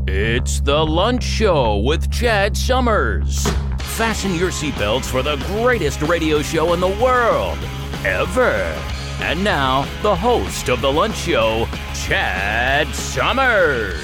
It's The Lunch Show with Chad Summers. Fasten your seatbelts for the greatest radio show in the world, ever. And now, the host of The Lunch Show, Chad Summers.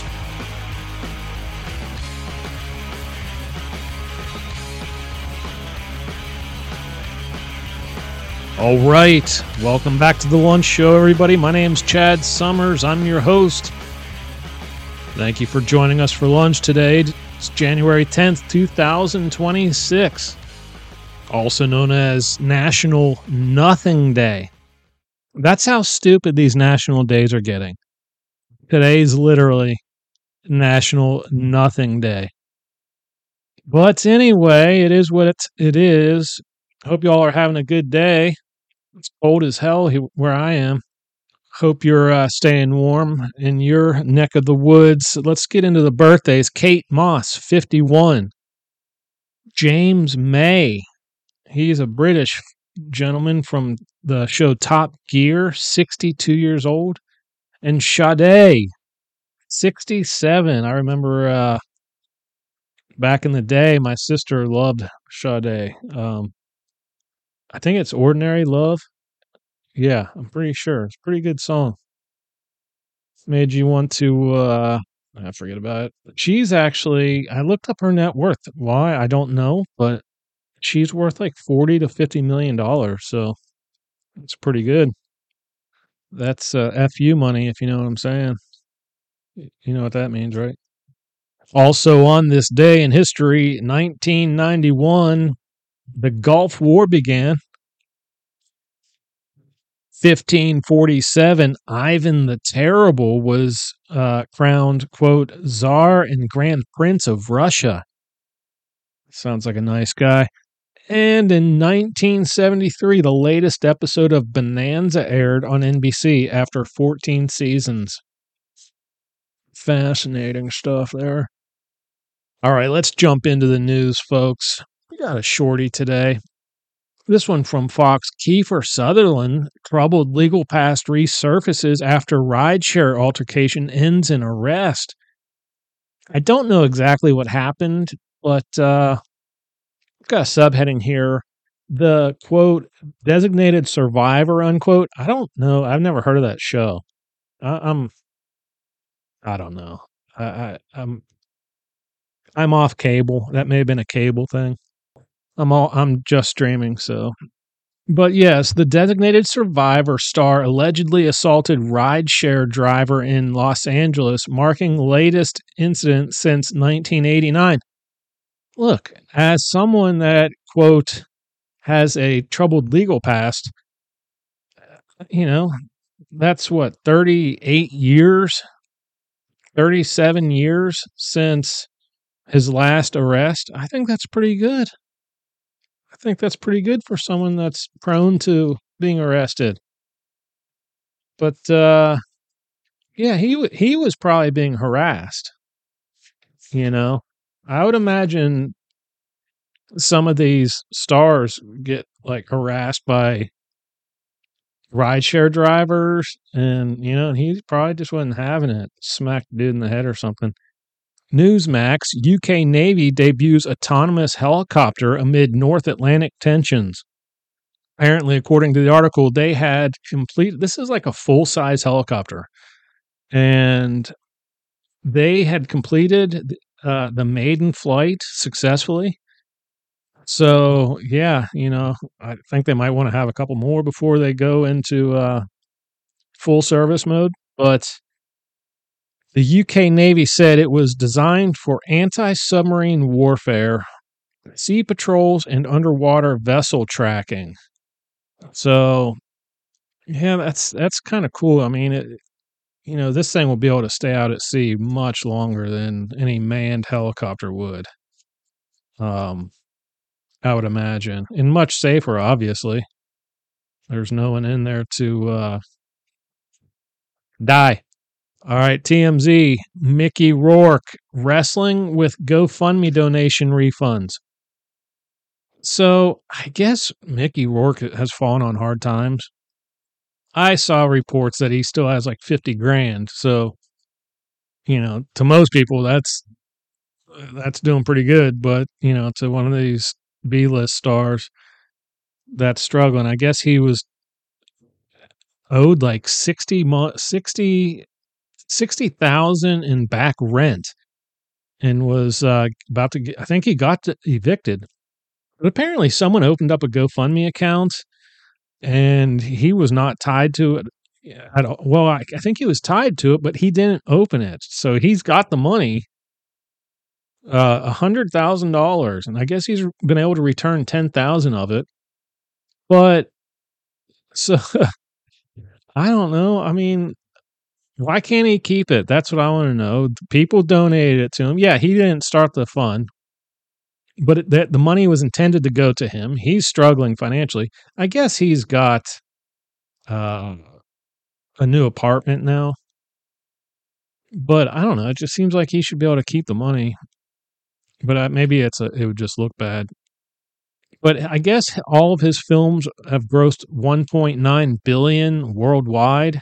All right, welcome back to The Lunch Show, everybody. My name's Chad Summers. I'm your host. Thank you for joining us for lunch today. It's January 10th, 2026, also known as National Nothing Day. That's how stupid these national days are getting. Today's literally National Nothing Day. But anyway, it is what it is. Hope you all are having a good day. It's cold as hell where I am. Hope you're staying warm in your neck of the woods. Let's get into the birthdays. Kate Moss, 51. James May. He's a British gentleman from the show Top Gear, 62 years old. And Sade, 67. I remember back in the day, my sister loved Sade. I think it's Ordinary Love. Yeah, I'm pretty sure. It's a pretty good song. Made you want to, I forget about it. She's actually, I looked up her net worth. Why? I don't know, but she's worth like $40 to $50 million. So it's pretty good. That's FU money, if you know what I'm saying. You know what that means, right? Also on this day in history, 1991, the Gulf War began. 1547, Ivan the Terrible was crowned, quote, Tsar and Grand Prince of Russia. Sounds like a nice guy. And in 1973, the latest episode of Bonanza aired on NBC after 14 seasons. Fascinating stuff there. All right, let's jump into the news, folks. We got a shorty today. This one from Fox. Kiefer Sutherland, troubled legal past resurfaces after rideshare altercation ends in arrest. I don't know exactly what happened, but I've got a subheading here. The, quote, designated survivor, unquote. I don't know. I've never heard of that show. I don't know. I'm off cable. That may have been a cable thing. I'm just streaming, so. But yes, the designated survivor star allegedly assaulted rideshare driver in Los Angeles, marking latest incident since 1989. Look, as someone that, quote, has a troubled legal past, you know, that's what, 38 years, 37 years since his last arrest. I think that's pretty good. I think that's pretty good for someone that's prone to being arrested. But yeah, he was probably being harassed. You know, I would imagine some of these stars get like harassed by rideshare drivers, and he probably just wasn't having it. Smacked the dude in the head or something. Newsmax, UK Navy debuts autonomous helicopter amid North Atlantic tensions. Apparently, according to the article, they had this is like a full-size helicopter, and they had completed the maiden flight successfully. So, yeah, I think they might want to have a couple more before they go into full service mode, but the UK Navy said it was designed for anti-submarine warfare, sea patrols, and underwater vessel tracking. So, yeah, that's kind of cool. I mean, this thing will be able to stay out at sea much longer than any manned helicopter would. I would imagine, and much safer. Obviously, there's no one in there to die. All right, TMZ, Mickey Rourke wrestling with GoFundMe donation refunds. So I guess Mickey Rourke has fallen on hard times. I saw reports that he still has like 50 grand. So, to most people, that's doing pretty good. But, to one of these B-list stars that's struggling, I guess he was owed like 60,000 in back rent and was about to I think he got evicted. But apparently someone opened up a GoFundMe account and he was not tied to it at all. Well, I think he was tied to it, but he didn't open it. So he's got the money, $100,000, and I guess he's been able to return 10,000 of it. But so I don't know. I mean, why can't he keep it? That's what I want to know. People donated it to him. Yeah, he didn't start the fund, but the money was intended to go to him. He's struggling financially. I guess he's got a new apartment now, but I don't know. It just seems like he should be able to keep the money. But maybe it would just look bad. But I guess all of his films have grossed 1.9 billion worldwide.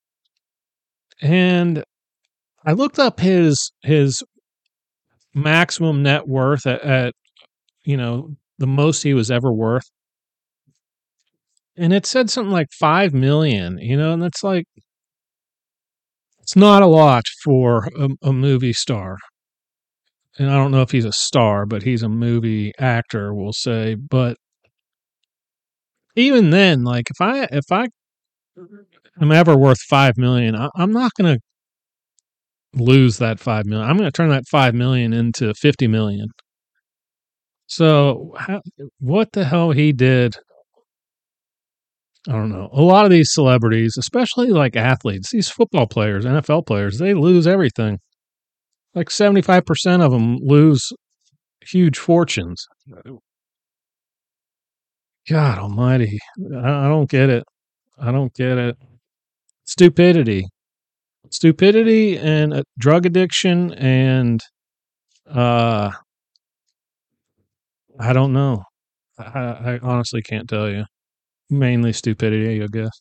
And I looked up his maximum net worth at the most he was ever worth. And it said something like 5 million, and that's like, it's not a lot for a movie star. And I don't know if he's a star, but he's a movie actor, we'll say. But even then, like if I am ever worth 5 million, I'm not going to lose that 5 million. I'm going to turn that 5 million into 50 million. So what the hell he did, I don't know. A lot of these celebrities, especially like athletes, these football players, NFL players, they lose everything. Like 75% of them lose huge fortunes. God almighty. I don't get it. I don't get it. Stupidity and drug addiction and I don't know. I honestly can't tell you. Mainly stupidity, I guess.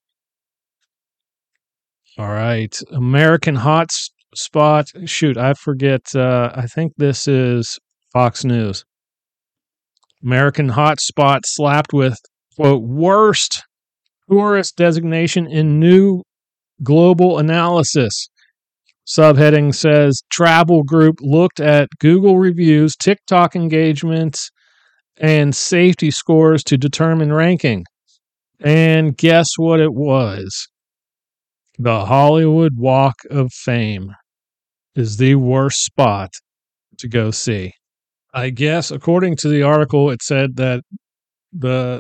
All right. American Hot Spot. Shoot, I forget. I think this is Fox News. American Hot Spot slapped with, quote, worst tourist designation in new global analysis. Subheading says travel group looked at Google reviews, TikTok engagements, and safety scores to determine ranking. And guess what it was? The Hollywood Walk of Fame is the worst spot to go see. I guess according to the article, it said that the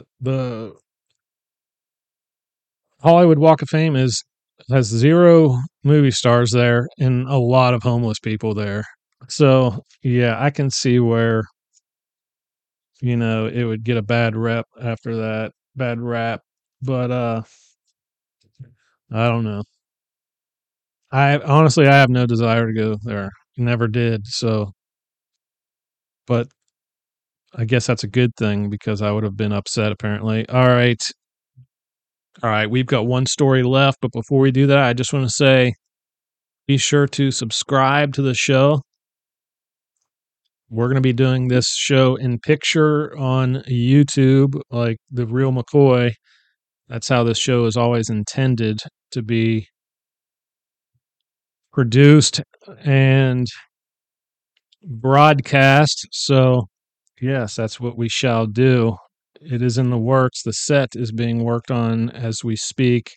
Hollywood Walk of Fame has 0 movie stars there and a lot of homeless people there. So yeah, I can see where it would get a bad rep after that, bad rap. But I don't know. I honestly, I have no desire to go there. Never did. So, but I guess that's a good thing because I would have been upset apparently. All right. We've got one story left, but before we do that, I just want to say, be sure to subscribe to the show. We're going to be doing this show in picture on YouTube, like The Real McCoy. That's how this show is always intended to be produced and broadcast. So, yes, that's what we shall do. It is in the works. The set is being worked on as we speak.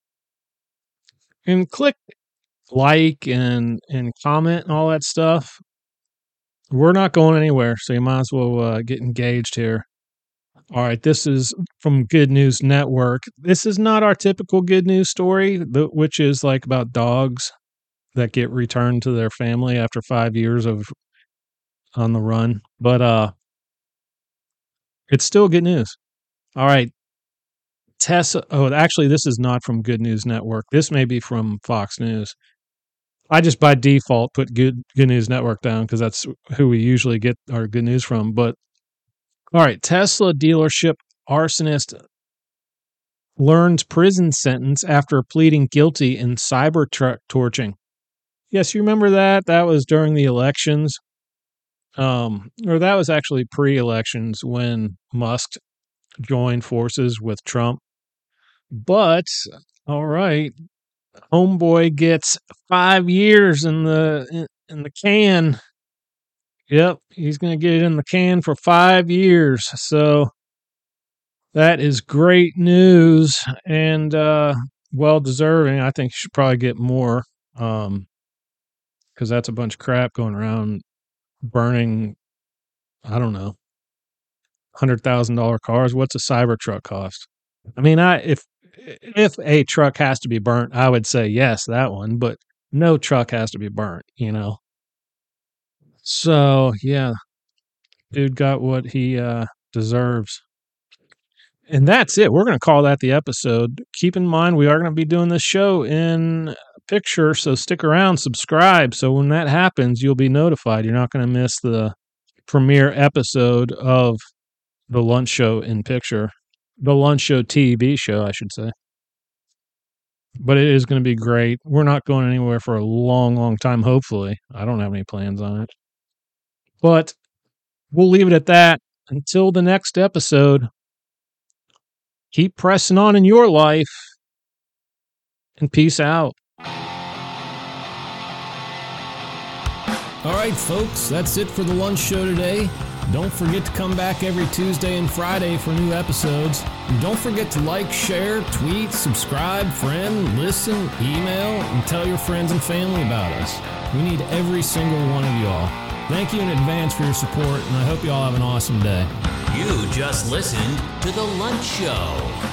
And click like and comment and all that stuff. We're not going anywhere, so you might as well get engaged here. All right, this is from Good News Network. This is not our typical good news story, which is like about dogs that get returned to their family after 5 years of on the run. But it's still good news. All right. Tessa. Oh, actually, this is not from Good News Network. This may be from Fox News. I just by default put Good News Network down because that's who we usually get our good news from. But all right, Tesla dealership arsonist learns prison sentence after pleading guilty in cyber torching. Yes, you remember that? That was during the elections. Or that was actually pre-elections when Musk joined forces with Trump. But, all right, homeboy gets 5 years in the can. Yep, he's going to get it in the can for 5 years. So that is great news and well deserving. I think he should probably get more because that's a bunch of crap going around burning, I don't know, $100,000 cars. What's a Cybertruck cost? I mean, if a truck has to be burnt, I would say yes, that one, but no truck has to be burnt, you know. So, yeah, dude got what he deserves. And that's it. We're going to call that the episode. Keep in mind, we are going to be doing this show in picture, so stick around, subscribe. So when that happens, you'll be notified. You're not going to miss the premiere episode of the Lunch Show in picture. The Lunch Show TV show, I should say. But it is going to be great. We're not going anywhere for a long, long time, hopefully. I don't have any plans on it. But we'll leave it at that. Until the next episode, keep pressing on in your life, and peace out. All right, folks, that's it for the Lunch Show today. Don't forget to come back every Tuesday and Friday for new episodes. And don't forget to like, share, tweet, subscribe, friend, listen, email, and tell your friends and family about us. We need every single one of y'all. Thank you in advance for your support, and I hope you all have an awesome day. You just listened to The Lunch Show.